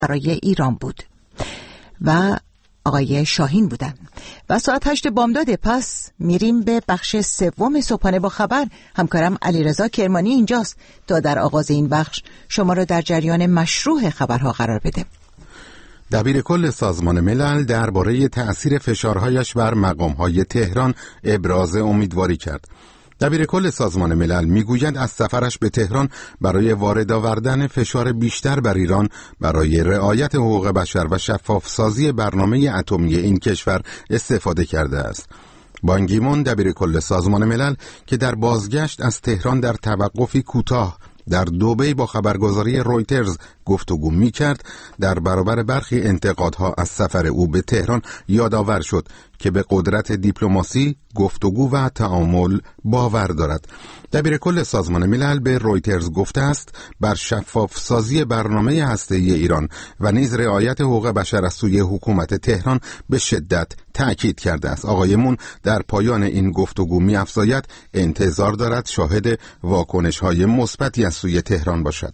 برای ایران بود و آقای شاهین بودن. و ساعت 8 بامداد. پس میریم به بخش سوم صبحانه با خبر. همکارم علیرضا کرمانی اینجاست تا در آغاز این بخش شما را در جریان مشروع خبرها قرار بده. دبیر کل سازمان ملل درباره تأثیر فشارهایش بر مقامهای تهران ابراز امیدواری کرد. دبیر کل سازمان ملل میگوید از سفرش به تهران برای وارد آوردن فشار بیشتر بر ایران برای رعایت حقوق بشر و شفاف سازی برنامه اتمی این کشور استفاده کرده است. بان کی مون دبیر کل سازمان ملل که در بازگشت از تهران در توقفی کوتاه در دبی با خبرگزاری رویترز گفتگو می‌کرد، در برابر برخی انتقادها از سفر او به تهران یادآور شد که به قدرت دیپلماسی، گفتگو و تعامل باور دارد. دبیر کل سازمان ملل به رویترز گفته است بر شفاف سازی برنامه هسته‌ای ایران و نیز رعایت حقوق بشر از سوی حکومت تهران به شدت تأکید کرده است. آقای مون در پایان این گفتگو می‌افزاید انتظار دارد شاهد واکنش‌های مثبتی از سوی تهران باشد.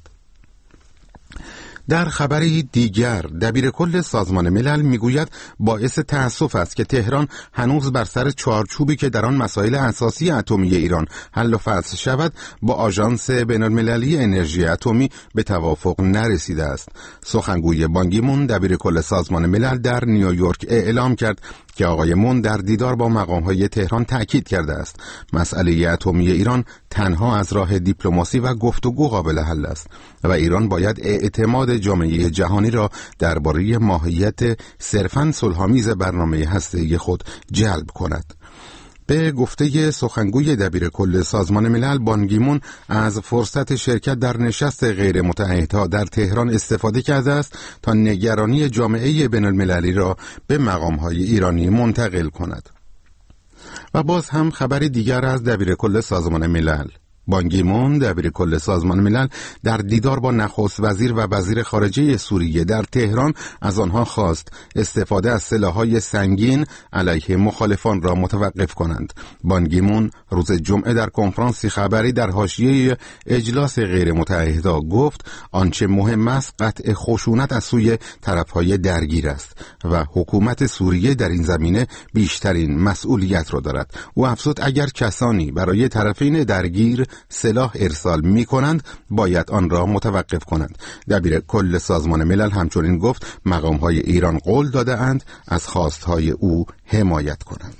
در خبری دیگر دبیر کل سازمان ملل میگوید باعث تأسف است که تهران هنوز بر سر چارچوبی که در آن مسائل اساسی اتمی ایران حل و فصل شود با آژانس بین‌المللی انرژی اتمی به توافق نرسیده است. سخنگوی بان کی مون دبیر کل سازمان ملل در نیویورک اعلام کرد که آقای مون در دیدار با مقام‌های تهران تأکید کرده است مسئله اتمی ایران تنها از راه دیپلماسی و گفتگو قابل حل است و ایران باید اعتماد جامعه جهانی را درباره ماهیت صرفاً صلح‌آمیز برنامه هسته‌ای خود جلب کند. به گفته سخنگوی دبیر کل سازمان ملل، بان کی مون از فرصت شرکت در نشست غیر متعهدها در تهران استفاده کرده است تا نگرانی جامعه بین‌المللی را به مقام‌های ایرانی منتقل کند. و باز هم خبری دیگر از دبیر کل سازمان ملل. بان کی مون دبیر کل سازمان ملل در دیدار با نخست وزیر و وزیر خارجه سوریه در تهران از آنها خواست استفاده از سلاح‌های سنگین علیه مخالفان را متوقف کنند. بان کی مون روز جمعه در کنفرانسی خبری در حاشیه اجلاس غیر متعهدها گفت آنچه مهم است قطع خشونت از سوی طرف‌های درگیر است و حکومت سوریه در این زمینه بیشترین مسئولیت را دارد. او افزود اگر کسانی برای طرفین درگیر سلاح ارسال می کنند باید آن را متوقف کنند. دبیر کل سازمان ملل همچنین گفت مقام‌های ایران قول داده اند از خواستهای او حمایت کنند.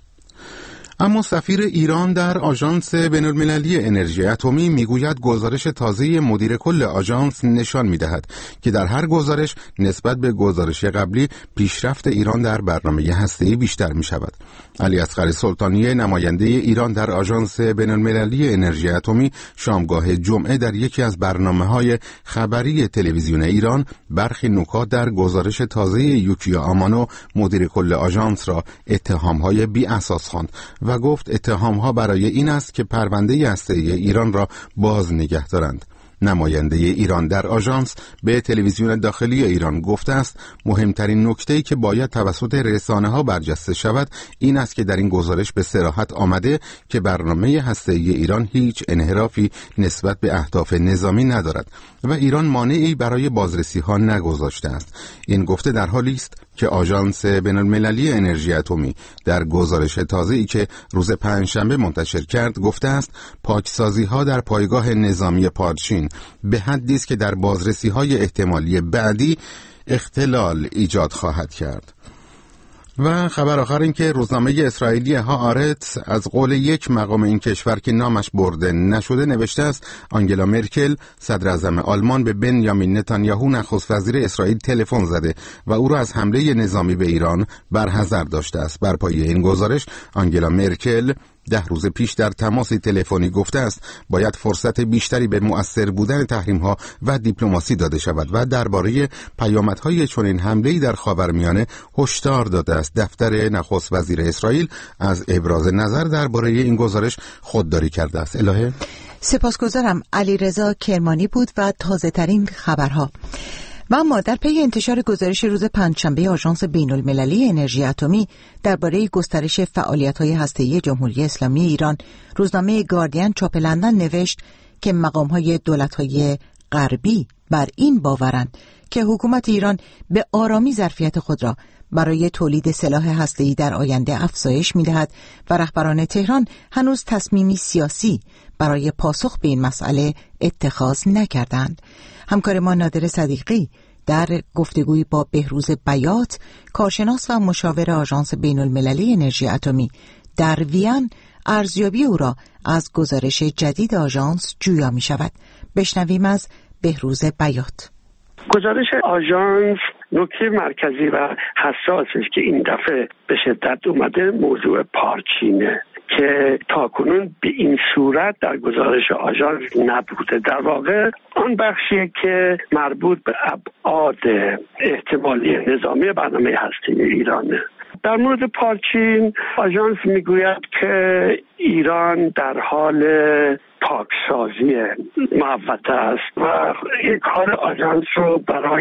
اما سفیر ایران در آژانس بین‌المللی انرژی اتمی میگوید گزارش تازه مدیر کل آژانس نشان میدهد که در هر گزارش نسبت به گزارش قبلی پیشرفت ایران در برنامه هسته‌ای بیشتر می شود. علی اصغر سلطانی نماینده ایران در آژانس بین‌المللی انرژی اتمی شامگاه جمعه در یکی از برنامه‌های خبری تلویزیون ایران برخی نکات در گزارش تازه یوکیا آمانو مدیر کل آژانس را اتهام‌های بی اساس خواند و گفت اتهام‌ها برای این است که پرونده هسته‌ای ایران را باز نگه دارند. نماینده ایران در آژانس به تلویزیون داخلی ایران گفته است مهمترین نکته‌ای که باید توسط رسانه‌ها برجسته شود این است که در این گزارش به صراحت آمده که برنامه هسته‌ای ایران هیچ انحرافی نسبت به اهداف نظامی ندارد و ایران مانعی برای بازرسی‌ها نگذاشته است. این گفته در حالی است که آژانس بین‌المللی انرژی اتمی در گزارش تازه‌ای که روز پنجشنبه منتشر کرد گفته است پاکسازی‌ها در پایگاه نظامی پادشین به حدی است که در بازرسی‌های احتمالی بعدی اختلال ایجاد خواهد کرد. و خبر آخر این که روزنامه اسرائیلی هآرتس از قول یک مقام این کشور که نامش برده نشده نوشته است آنگلا مرکل صدر اعظم آلمان به بنیامین نتانیاهو نخست وزیر اسرائیل تلفن زده و او را از حمله نظامی به ایران برحذر داشته است. بر پایه این گزارش آنگلا مرکل 10 روز پیش در تماسی تلفنی گفته است باید فرصت بیشتری به مؤثر بودن تحریم‌ها و دیپلماسی داده شود و درباره پیامدهای چنین حمله‌ای در خاورمیانه هشدار داده است. دفتر نخست وزیر اسرائیل از ابراز نظر درباره این گزارش خودداری کرده است. الهه سپاسگزارم. علیرضا کرمانی بود و تازه‌ترین خبرها. و اما در پی انتشار گزارش روز پنجشنبه آژانس بین‌المللی انرژی اتمی درباره گسترش فعالیت‌های هسته‌ای جمهوری اسلامی ایران، روزنامه گاردین چاپ لندن نوشت که مقام‌های دولت‌های غربی بر این باورند که حکومت ایران به آرامی ظرفیت خود را برای تولید سلاح هسته‌ای در آینده افزایش می‌دهد و رهبران تهران هنوز تصمیمی سیاسی برای پاسخ به این مسئله اتخاذ نکردند. همکار ما نادر صدیقی در گفتگویی با بهروز بیات، کارشناس و مشاور آژانس بین‌المللی انرژی اتمی در وین، ارزیابی او را از گزارش جدید آژانس جویا می‌شود. بشنویم از بهروز بیات. گزارش آژانس نکته مرکزی و حساسش که این دفعه به شدت اومده موضوع پارچینه که تاکنون به این صورت در گزارش آژانس نبوده. در واقع آن بخشیه که مربوط به ابعاد احتمالی نظامی برنامه هسته‌ای ایرانه. در مورد پارچین آژانس میگوید که ایران در حال پاکسازی محوطه است و این کار آژانس رو برای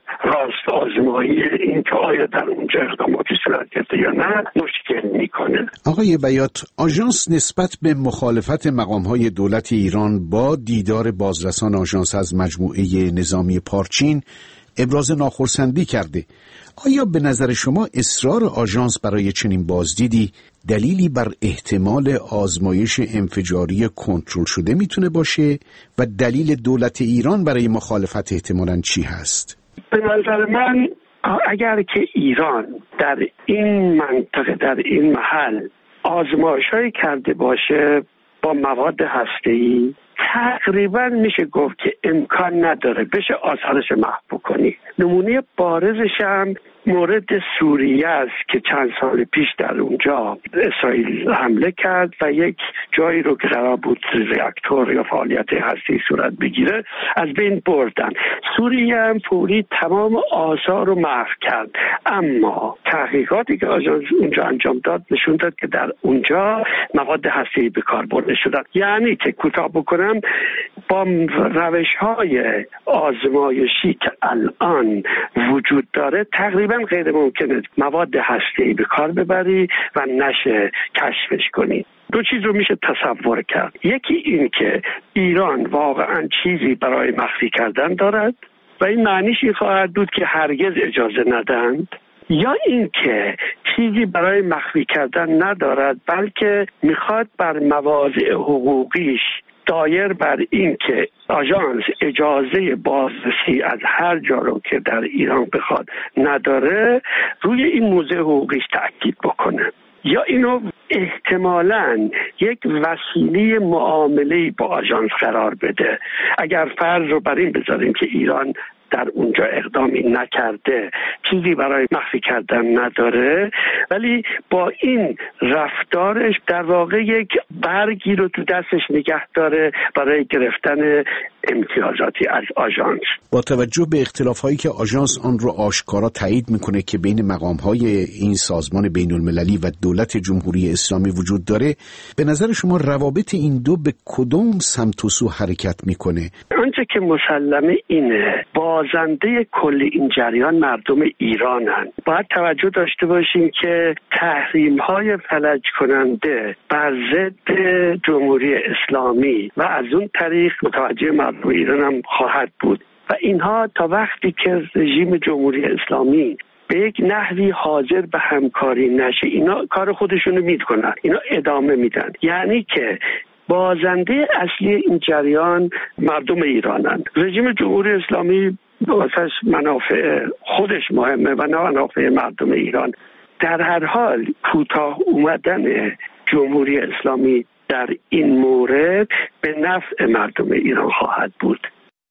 راست آزمایی این که آیا در اونجا اقداماتی صورت گرفته یا نه مشکل میکنه. آقای بیات، آژانس نسبت به مخالفت مقام‌های دولت ایران با دیدار بازرسان آژانس از مجموعه نظامی پارچین ابراز ناخرسندی کرده. آیا به نظر شما اصرار آژانس برای چنین بازدیدی دلیلی بر احتمال آزمایش انفجاری کنترل شده میتونه باشه و دلیل دولت ایران برای مخالفت احتمالاً چی هست؟ به نظر من اگر که ایران در این منطقه، در این محل آزمایش‌هایی کرده باشه با مواد هسته‌ای، تقریبا میشه گفت که امکان نداره بشه آثارش محو کنی. نمونه بارزش هم مورد سوریه است که چند سال پیش در اونجا اسرائیل حمله کرد و یک جایی رو که قرار بود reaktor یا فعالیت هسته‌ای صورت بگیره از بین بردن. سوریه هم فوری تمام آثار رو محو کرد، اما تحقیقاتی که آژانس اونجا انجام داد نشون داد که در اونجا مواد هسته‌ای به کار برده شدن. یعنی که کوتاه بکنم، با روش‌های آزمایشی که الان وجود داره تقریبا غیر ممکنه مواد هسته‌ای به کار ببری و نشه کشفش کنی. دو چیز رو میشه تصور کرد. یکی این که ایران واقعا چیزی برای مخفی کردن دارد و این معنیش این خواهد بود که هرگز اجازه ندند، یا این که چیزی برای مخفی کردن ندارد بلکه میخواد بر مواضع حقوقیش دایر بر این که آژانس اجازه بازرسی از هر جا رو که در ایران بخواد نداره روی این موضع حقوقیش تأکید بکنه، یا اینو احتمالاً یک وسیله معامله‌ای با آژانس قرار بده. اگر فرض رو بر این بذاریم که ایران در اونجا اقدامی نکرده، چیزی برای مخفی کردن نداره، ولی با این رفتارش در واقع یک برگی رو تو دستش نگه داره برای گرفتن امتیازاتی از آژانس. با توجه به اختلاف‌هایی که آژانس آن رو آشکارا تایید میکنه که بین مقام‌های این سازمان بین‌المللی و دولت جمهوری اسلامی وجود داره، به نظر شما روابط این دو به کدوم سمت و سو حرکت میکنه؟ آنچه که مسلمه اینه بازنده کل این جریان مردم ایرانن. باید توجه داشته باشیم که تحریم‌های فلج کننده بر ضد جمهوری اسلامی و از اون طریق متوجه مردم ایران هم خواهد بود و اینها تا وقتی که رژیم جمهوری اسلامی به یک نحوی حاضر به همکاری نشه، اینا کار خودشونو میکنن، اینا ادامه میدن. یعنی که بازنده اصلی این جریان مردم ایرانن. رژیم جمهوری اسلامی واسش منافع خودش مهمه و نه منافع مردم ایران. در هر حال کوتاه اومدن جمهوری اسلامی در این مورد به نفع مردم ایران خواهد بود.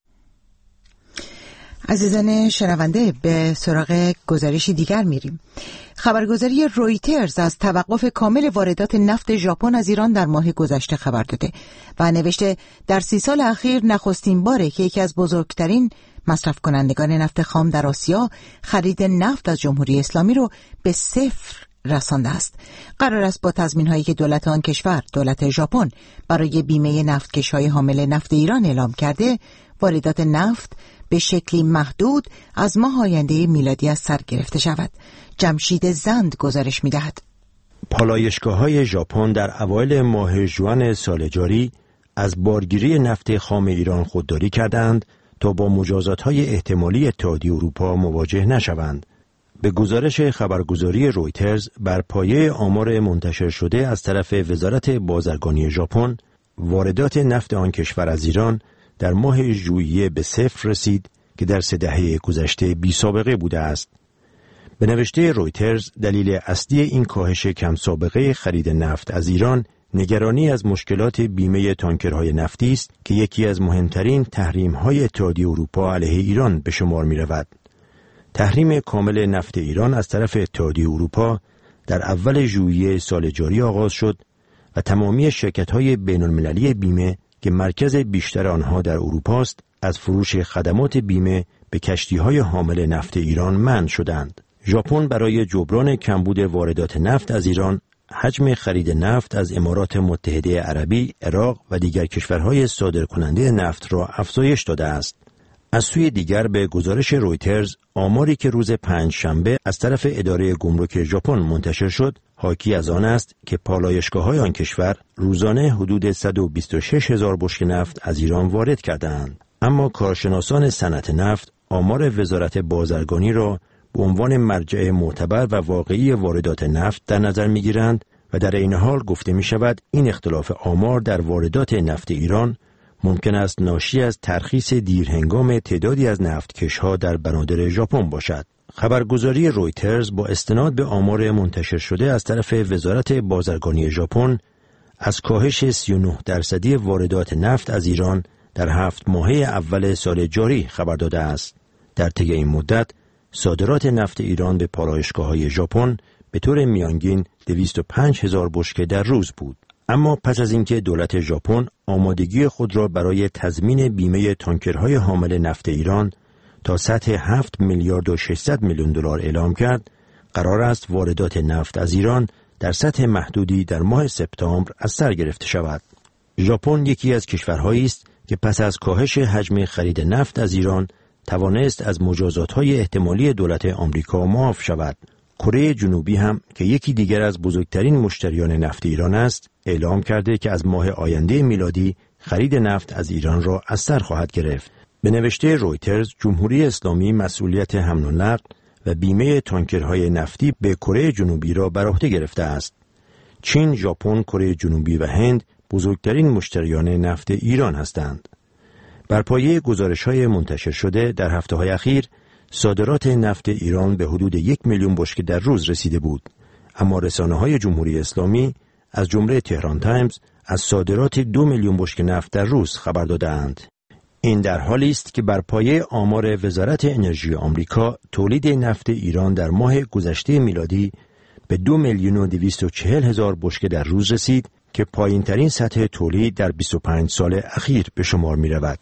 عزیزان شنونده، به سراغ گزارشی دیگر میریم. خبرگزاری رویترز از توقف کامل واردات نفت ژاپن از ایران در ماه گذشته خبر داده و نوشته در 30 سال اخیر نخستین باره که یکی از بزرگترین مصرف کنندگان نفت خام در آسیا خرید نفت از جمهوری اسلامی رو به صفر رسانده است. قرار است با تضمین‌هایی که دولت آن کشور، دولت ژاپن، برای بیمه نفتکش‌های حامل نفت ایران اعلام کرده، واردات نفت به شکلی محدود از ماه آینده میلادی از سر گرفته شود. جمشید زند گزارش می‌دهد. پالایشگاه‌های ژاپن در اوایل ماه ژوئن سال جاری از بارگیری نفت خام ایران خودداری کردند تا با مجازات‌های احتمالی اتحادیه اروپا مواجه نشوند. به گزارش خبرگزاری رویترز بر پایه آمار منتشر شده از طرف وزارت بازرگانی ژاپن، واردات نفت آن کشور از ایران در ماه ژوئیه به صفر رسید که در 3 دهه گذشته بی‌سابقه بوده است. به نوشته رویترز دلیل اصلی این کاهش کم سابقه خرید نفت از ایران نگرانی از مشکلات بیمه تانکرهای نفتی است که یکی از مهمترین تحریم‌های اتحادیه اروپا علیه ایران به شمار می‌رود. تحریم کامل نفت ایران از طرف اتحادیه اروپا در اول ژوئیه سال جاری آغاز شد و تمامی شرکت‌های بین‌المللی بیمه که مرکز بیشتر آنها در اروپا است، از فروش خدمات بیمه به کشتی‌های حامل نفت ایران منع شدند. ژاپن برای جبران کمبود واردات نفت از ایران، حجم خرید نفت از امارات متحده عربی، عراق و دیگر کشورهای صادرکننده نفت را افزایش داده است. از سوی دیگر به گزارش رویترز، آماری که روز پنجشنبه از طرف اداره گمرک ژاپن منتشر شد، حاکی از آن است که پالایشگاه‌های آن کشور روزانه حدود 126,000 بشکه نفت از ایران وارد کرده‌اند. اما کارشناسان صنعت نفت آمار وزارت بازرگانی را به عنوان مرجع معتبر و واقعی واردات نفت در نظر می‌گیرند و در این حال گفته می‌شود این اختلاف آمار در واردات نفت ایران ممکن است ناشی از ترخیص دیرهنگام تعدادی از نفتکش‌ها در بنادر ژاپن باشد. خبرگزاری رویترز با استناد به آمار منتشر شده از طرف وزارت بازرگانی ژاپن از کاهش 39% واردات نفت از ایران در 7 ماهه اول سال جاری خبر داده است. در طی این مدت صادرات نفت ایران به پالایشگاه‌های ژاپن به طور میانگین 205,000 بشکه در روز بود. اما پس از اینکه دولت ژاپن آمادگی خود را برای تضمین بیمه تانکرهای حامل نفت ایران تا سطح 7 میلیارد و 600 میلیون دلار اعلام کرد، قرار است واردات نفت از ایران در سطح محدودی در ماه سپتامبر از سر گرفته شود. ژاپن یکی از کشورهایی است که پس از کاهش حجم خرید نفت از ایران توانست از مجازات‌های احتمالی دولت آمریکا معاف شود. کره جنوبی هم که یکی دیگر از بزرگترین مشتریان نفت ایران است، اعلام کرده که از ماه آینده میلادی خرید نفت از ایران را از سر خواهد گرفت. به نوشته رویترز، جمهوری اسلامی مسئولیت حمل و نقل و بیمه تانکرهای نفتی به کره جنوبی را بر عهده گرفته است. چین، ژاپن، کره جنوبی و هند بزرگترین مشتریان نفت ایران هستند. بر پایه گزارش‌های منتشر شده در هفته‌های اخیر، صادرات نفت ایران به حدود 1 میلیون بشکه در روز رسیده بود، اما رسانه‌های جمهوری اسلامی از جمله تهران تایمز از صادرات 2 میلیون بشکه نفت در روز خبر داده‌اند. این در حالی است که بر پایه آمار وزارت انرژی آمریکا، تولید نفت ایران در ماه گذشته میلادی به 2,240,000 بشکه در روز رسید که پایین‌ترین سطح تولید در 25 سال اخیر به شمار می‌رود.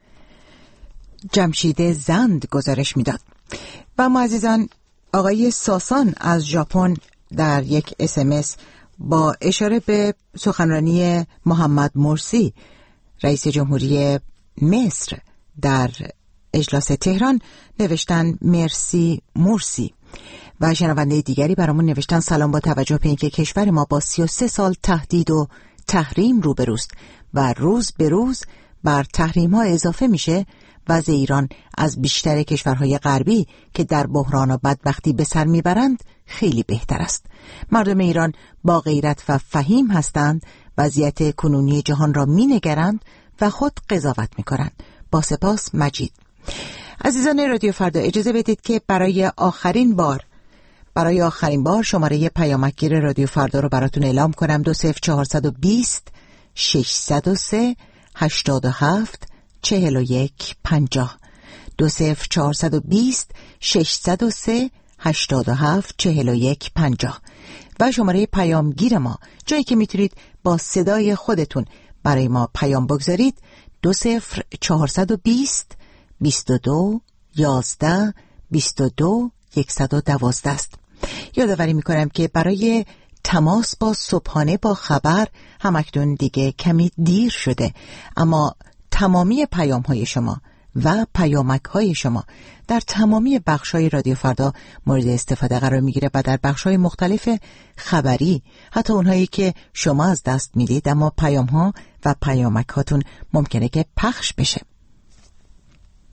جمشید زند گزارش میداد. و ما عزیزان، آقای ساسان از ژاپن در یک SMS با اشاره به سخنرانی محمد مرسی رئیس جمهوری مصر در اجلاس تهران نوشتن مرسی مرسی. و شنونده دیگری برامون نوشتن سلام، با توجه به اینکه کشور ما با 33 سال تهدید و تحریم روبروست و روز به روز بر تحریم ها اضافه میشه، وضع ایران از بیشتر کشورهای غربی که در بحران و بدبختی به سر میبرند خیلی بهتر است. مردم ایران با غیرت و فهیم هستند، وضعیت کنونی جهان را مینگرند و خود قضاوت میکنند. با سپاس، مجید. عزیزان رادیو فردا، اجازه بدید که برای آخرین بار شماره پیامکگیر رادیو فردا رو براتون اعلام کنم. 20420 603 87 41 50 20420 603 87 41 50 و شماره پیامگیر ما، جایی که میتونید با صدای خودتون برای ما پیام بگذارید، 20420 22 11 22 112 است. یادآوری میکنم که برای تماس با صبحانه با خبر همکنون دیگه کمی دیر شده، اما تمامی پیام های شما و پیامک های شما در تمامی بخش های رادیو فردا مورد استفاده قرار میگیره و در بخش های مختلف خبری، حتی اونهایی که شما از دست میدید اما پیام ها و پیامک هاتون ممکنه که پخش بشه.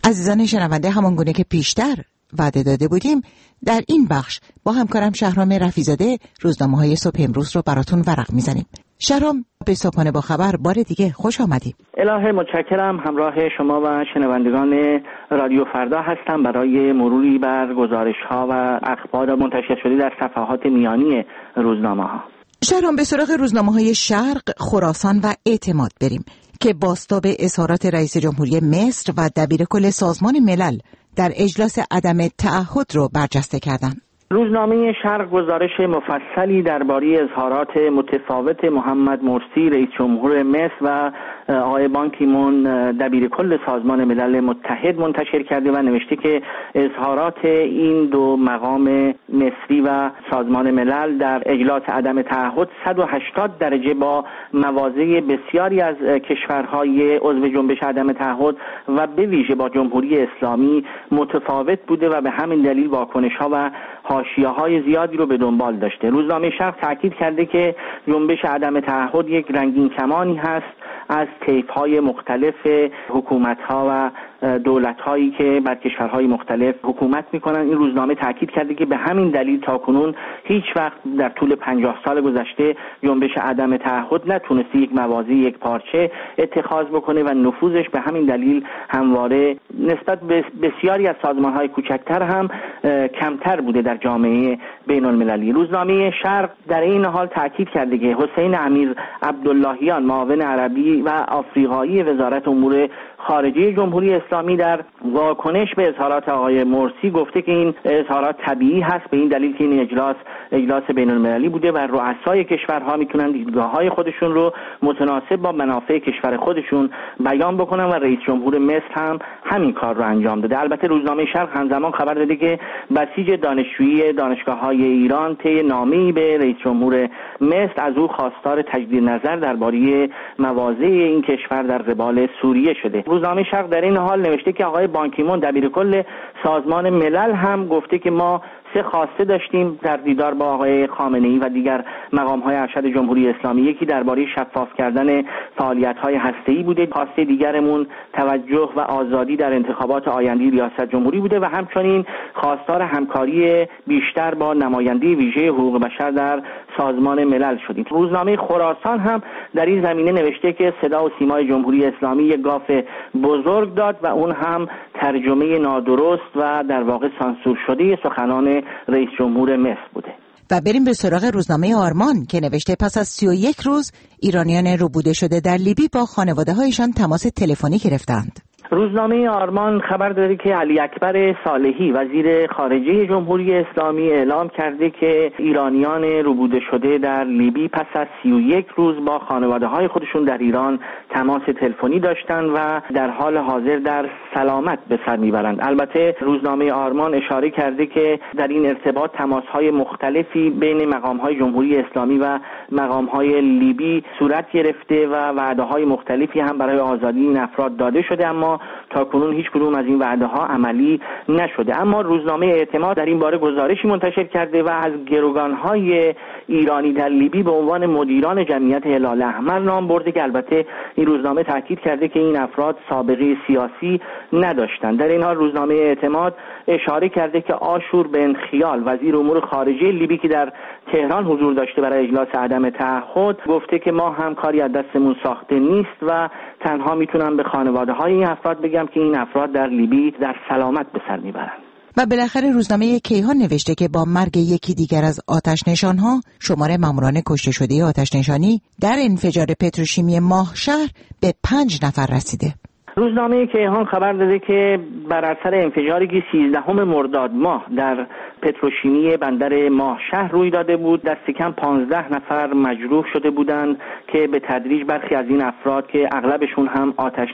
عزیزان شنونده، همانگونه که پیشتر وعده داده بودیم در این بخش با همکارم شهرام رفیزاده روزنامه‌های صبح امروز رو براتون ورق میزنیم. شهرام، به صبحانه با خبر بار دیگه خوش آمدید. الهه، متشکرم. همراه شما و شنوندگان رادیو فردا هستم برای مروری بر گزارش‌ها و اخبار منتشر شده در صفحات میانی روزنامه‌ها. شهرام، به سراغ روزنامه‌های شرق، خراسان و اعتماد بریم که بازتاب اظهارات رئیس جمهوری مصر و دبیرکل سازمان ملل در اجلاس عدم تعهد رو برجسته کردند. روزنامه شرق گزارش مفصلی درباره اظهارات متفاوت محمد مرسی رئیس جمهور مصر و آقای بان کی مون دبیرکل سازمان ملل متحد منتشر کرده و نوشته که اظهارات این دو مقام مصری و سازمان ملل در اجلاس عدم تعهد 180 درجه با مواضع بسیاری از کشورهای عضو جنبش عدم تعهد و به ویژه با جمهوری اسلامی متفاوت بوده و به همین دلیل واکنش‌ها و حاشیه‌های زیادی رو به دنبال داشته. روزنامه شرق تاکید کرده که جنبش عدم تعهد یک رنگین کمانی هست از طیف‌های مختلف حکومت‌ها و دولت‌هایی که بر کشورهای مختلف حکومت می‌کنند. این روزنامه تاکید کرده که به همین دلیل تاکنون هیچ وقت در طول 50 سال گذشته جنبش عدم تعهد نتونسته یک مواضع یک پارچه اتخاذ بکنه و نفوذش به همین دلیل همواره نسبت به بسیاری از سازمان‌های کوچکتر هم کمتر بوده در جامعه بین‌المللی. روزنامه شرق در این حال تاکید کرده که حسین امیر عبداللهیان معاون عربی و آفریقایی وزارت امور خارجه جمهوری اسلامی در واکنش به اظهارات آقای مرسی گفته که این اظهارات طبیعی هست، به این دلیل که این اجلاس بین‌المللی بوده و رؤسای کشورها میتونن دیدگاه‌های خودشون رو متناسب با منافع کشور خودشون بیان بکنن و رئیس جمهور مصر هم همین کار رو انجام داده. البته روزنامه شرق همزمان خبر داده که بسیج دانشجویی دانشگاه‌های ایران طی نامه‌ای به رئیس جمهور مصر از او خواستار تجدید نظر درباره مواضع این کشور در قبال سوریه شده. روزنامه شرق در این حال نوشته که آقای بان کی مون دبیرکل سازمان ملل هم گفته که ما 3 خواسته داشتیم در دیدار با آقای خامنه‌ای و دیگر مقام‌های ارشد جمهوری اسلامی. یکی درباره شفاف کردن فعالیت‌های هسته‌ای بوده، خواسته دیگرمون توجه و آزادی در انتخابات آینده ریاست جمهوری بوده و همچنین خواستار همکاری بیشتر با نماینده ویژه حقوق بشر در سازمان ملل شدیم. روزنامه خراسان هم در این زمینه نوشته که صدا و سیمای جمهوری اسلامی یک گاف بزرگ داد و اون هم ترجمه نادرست و در واقع سانسور شده سخنان رئیس جمهور مصر بوده. و بریم به سراغ روزنامه آرمان که نوشته پس از 31 روز ایرانیان ربوده شده در لیبی با خانواده‌هایشان تماس تلفنی گرفتند. روزنامه آرمان خبر داره که علی اکبر صالحی وزیر خارجه جمهوری اسلامی اعلام کرده که ایرانیان ربوده شده در لیبی پس از 31 روز با خانواده‌های خودشون در ایران تماس تلفنی داشتند و در حال حاضر در سلامت به سر میبرند. البته روزنامه آرمان اشاره کرده که در این ارتباط تماس‌های مختلفی بین مقام‌های جمهوری اسلامی و مقام‌های لیبی صورت گرفته و وعده‌های مختلفی هم برای آزادی این افراد داده شده، اما تاکنون هیچ کدوم از این وعده‌ها عملی نشده. اما روزنامه اعتماد در این باره گزارشی منتشر کرده و از گروگان‌های ایرانی در لیبی به عنوان مدیران جمعیت هلال احمر نام برده که البته این روزنامه تاکید کرده که این افراد سابقه سیاسی نداشتند. در این حال روزنامه اعتماد اشاره کرده که آشور بن خیال وزیر امور خارجه لیبی که در تهران حضور داشته برای اجلاس عدم تعهد گفته که ما هم کاری از دستمون ساخته نیست و تنها میتونم به خانواده‌های این افراد بگم که این افراد در لیبی در سلامت به سر میبرند. و بالاخره روزنامه کیهان نوشته که با مرگ یکی دیگر از آتش نشان‌ها شمار ماموران کشته شده آتش نشانی در انفجار پتروشیمی ماهشهر به 5 نفر رسیده. روزنامه کیهان خبر داده که بر اثر انفجاری که 13 مرداد ماه در پتروشیمی بندر ماهشهر روی داده بود دست کم 15 نفر مجروح شده بودند که به تدریج برخی از این افراد که اغلبشون هم آتش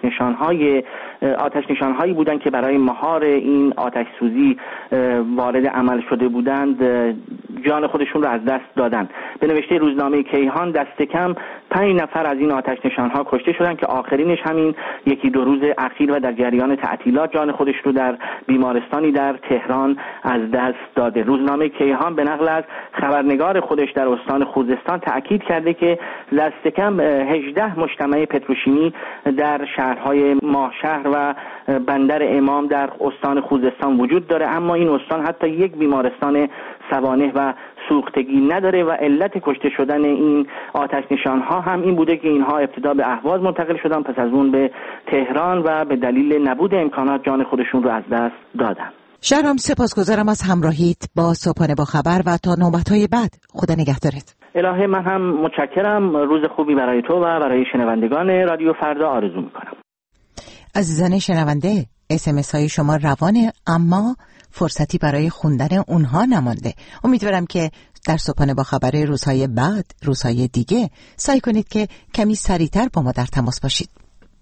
نشانهایی بودند که برای مهار این آتش سوزی وارد عمل شده بودند جان خودشون رو از دست دادن. به نوشته روزنامه کیهان دست کم 5 نفر از این آتش نشان‌ها کشته شدن که آخرینش همین 1-2 روز اخیر و در جریان تعطیلات جان خودش رو در بیمارستانی در تهران از دست داده. روزنامه کیهان به نقل از خبرنگار خودش در استان خوزستان تأکید کرده که دست کم 18 مجتمع پتروشیمی در شهرهای ماهشهر و بندر امام در استان خوزستان وجود داره، اما این استان حتی یک بیمارستان سوانح و سوختگی نداره و علت کشته شدن این آتش نشان‌ها هم این بوده که اینها ابتدا به اهواز منتقل شدن، پس از اون به تهران و به دلیل نبود امکانات جان خودشون رو از دست دادن. شهرام، سپاسگزارم از همراهیت با صبحانه با خبر و تا نوبت‌های بعد. خدا نگهدارت. الهه، من هم متشکرم. روز خوبی برای تو و برای شنوندگان رادیو فردا آرزو می‌کنم. عزیزان شنونده، SMS های شما روانه، اما فرصتی برای خوندن اونها نمانده. امیدوارم که در صبحانه با خبر روزهای بعد، روزهای دیگه سعی کنید که کمی سریعتر با ما در تماس باشید.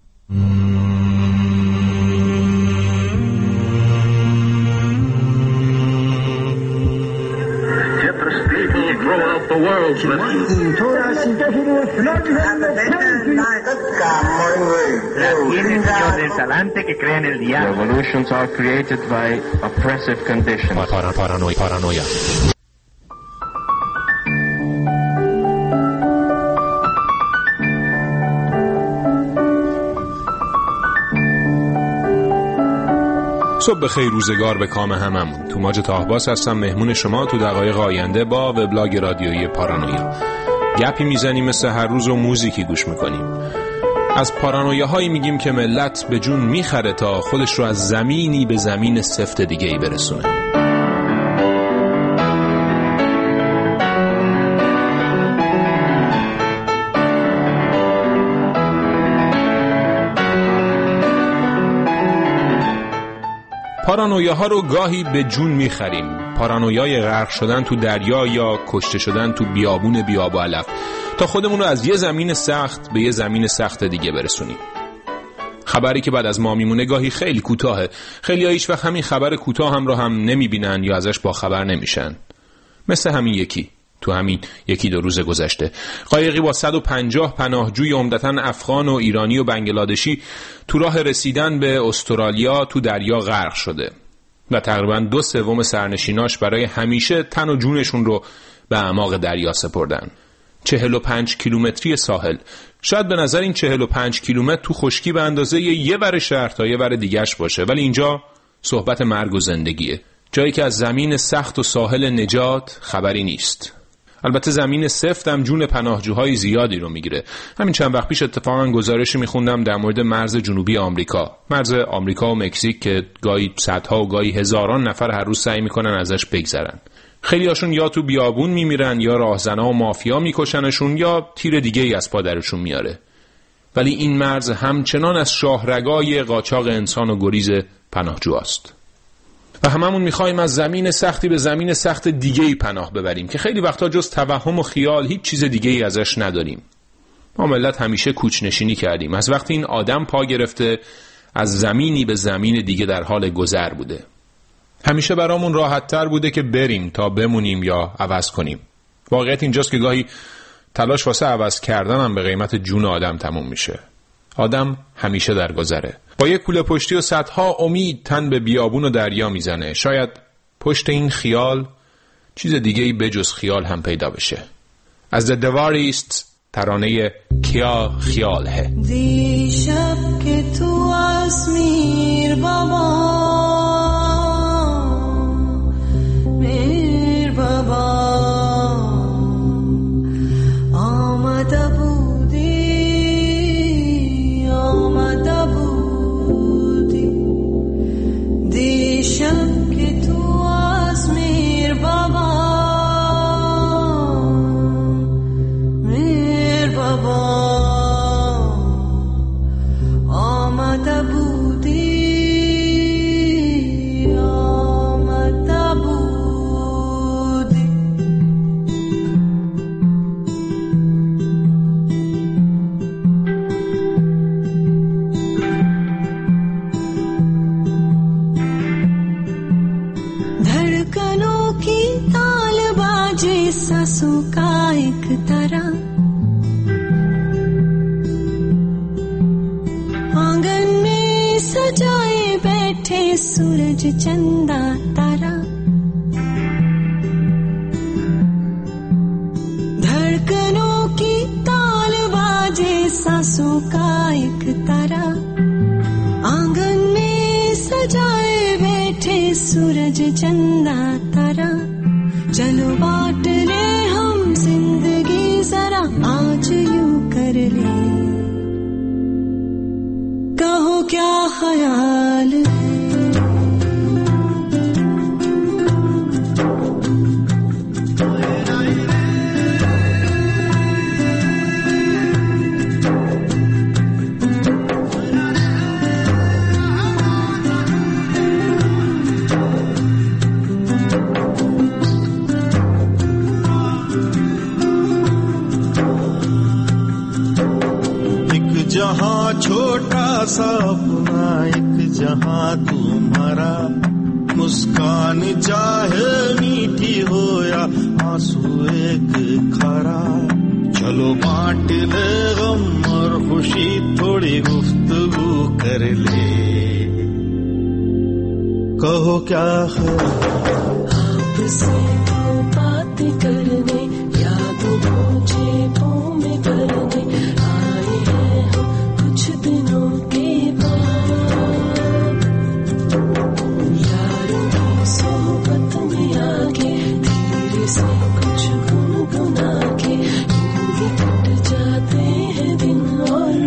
Revolutions are created by oppressive conditions. Paranoia. صبح بخیر، روزگار به کام هممون. توماج طاهباس هستم، مهمون شما تو دقایق آینده با وبلاگ رادیویی پارانویا. گپی میزنیم مثل هر روز و موزیکی گوش میکنیم. از پارانویاهایی میگیم که ملت به جون میخره تا خودش رو از زمینی به زمین سفت دیگه ای برسونه. پارانویاها رو گاهی به جون میخریم. پارانویای غرق شدن تو دریا یا کشته شدن تو بیابون بیاب علف تا خودمون رو از یه زمین سخت به یه زمین سخت دیگه برسونیم. خبری که بعد از ما میمونه گاهی خیلی کوتاهه. خیلی‌ها هیچ وقت همین خبر کوتاه هم رو هم نمیبینن یا ازش با خبر نمیشن. مثل همین یکی تو همین 1-2 روز گذشته قایقی با 150 پناهجوی عمدتاً افغان و ایرانی و بنگلادشی تو راه رسیدن به استرالیا تو دریا غرق شده و تقریباً 2/3 سرنشیناش برای همیشه تن و جونشون رو به اعماق دریا سپردن. 45 کیلومتری ساحل. شاید به نظر این 45 کیلومتر تو خشکی به اندازه یه ور شهر تا یه ور دیگه‌اش باشه، ولی اینجا صحبت مرگ و زندگیه. جایی که از زمین سخت و ساحل نجات خبری نیست. البته زمین سفت هم جون پناهجوهای زیادی رو میگیره. همین چند وقت پیش اتفاقا گزارشی میخوندم در مورد مرز جنوبی آمریکا. مرز آمریکا و مکزیک که گاهی صدها و گاهی هزاران نفر هر روز سعی میکنن ازش بگذرن. خیلی هاشون یا تو بیابون میمیرن یا راهزنا و مافیا میکشنشون یا تیر دیگه ای از پادرشون میاره. ولی این مرز همچنان از شاهرگای قاچاق انسان و گریز پناهجوهاست. و هممون میخوایم از زمین سختی به زمین سخت دیگه‌ای پناه ببریم که خیلی وقتا جز توهم و خیال هیچ چیز دیگه‌ای ازش نداریم. ما ملت همیشه کوچ‌نشینی کردیم. از وقتی این آدم پا گرفته از زمینی به زمین دیگه در حال گذر بوده. همیشه برامون راحت‌تر بوده که بریم تا بمونیم یا عوض کنیم. واقعیت اینجاست که گاهی تلاش واسه عوض کردن هم به قیمت جون آدم تموم میشه. آدم همیشه در گذره. با یک کوله پشتی و صدها امید تن به بیابون و دریا میزنه. شاید پشت این خیال چیز دیگه‌ای بجز خیال هم پیدا بشه. از دواریست ترانه کیا خیال ہے. دیشب که تو از میر بابا آمده بودی دیشب که تو از میر بابا آمده بودی धड़कनों की ताल बाज बाजे सांसों का एक तारा, आंगन में सजाए बैठे सूरज चंदा तारा, धड़कनों की ताल बाजे सांसों का एक तारा, आंगन में सजाए बैठे सूरज चंदा तारा। चलो बांट ले हम जिंदगी जरा आज यूं कर ले, कहो क्या ख्याल है। छोटा सा अपना एक जहां तुम्हारा, मुस्कान चाहे मीठी हो या आंसू एक खारा। चलो बांट ले गम और खुशी, थोड़ी गुफ्तगू कर ले, कहो क्या आपसे तो बात करने, याद मुझे में करने आए हैं हम कुछ दिनों के बाद। यारों की सोहबत में आके धीरे से कुछ गुनगुना के यूं ही कट जाते हैं दिन और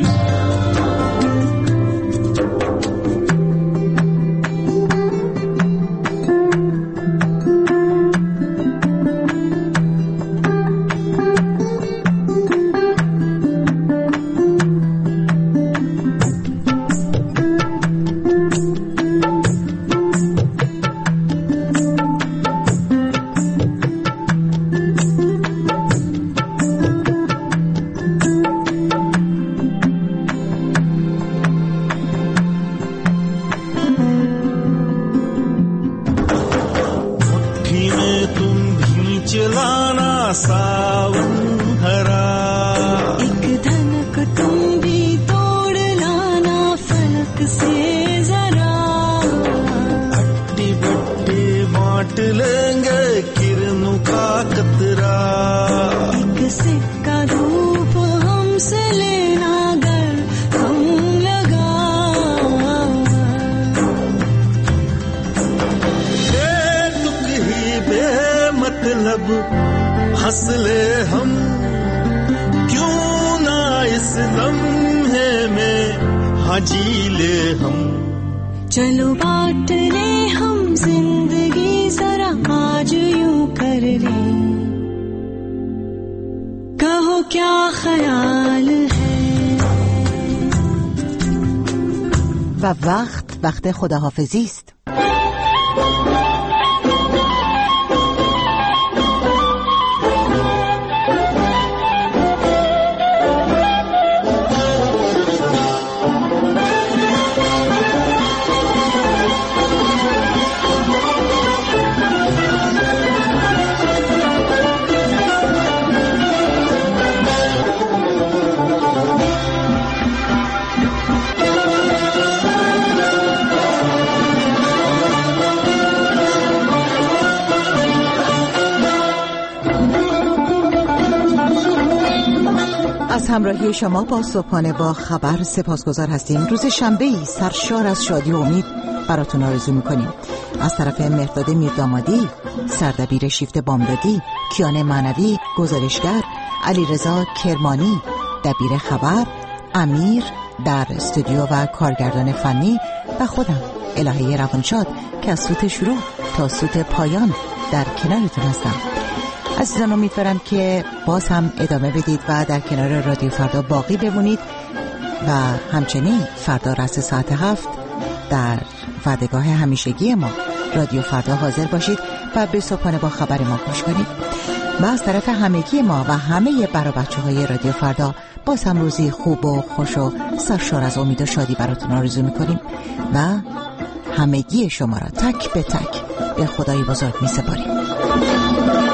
हंस ले हम, क्यों ना इस लम्हे में हाँ जी ले हम। चलो बांट ले हम जिंदगी जरा आज यूं कर ले, कहो क्या ख्याल है। و وقت خداحافظی است. از همراهی شما با صبحانه با خبر سپاسگزار هستیم. روز شنبه‌ای سرشار از شادی و امید براتون آرزو می‌کنیم. از طرف مهرداد میردامادی، سردبیر شیفت بامدادی، کیان معنوی گزارشگر، علیرضا کرمانی دبیر خبر، امیر در استودیو و کارگردان فنی و خودم الهه روانشاد که از سوت شروع تا سوت پایان در کنارتون هستم. عزیزان امیدوارم که باز هم ادامه بدید و در کنار رادیو فردا باقی بمونید و همچنین فردا رأس ساعت 7 در وعدهگاه همیشگی ما رادیو فردا حاضر باشید و به صبحانه با خبر ما گوش کنید. و از طرف همگی ما و همه برا بچه‌های رادیو فردا باز هم روزی خوب و خوش و سرشار از امید و شادی براتون آرزو می‌کنیم و همگی شما را تک به تک به خدای بزرگ می‌سپاریم.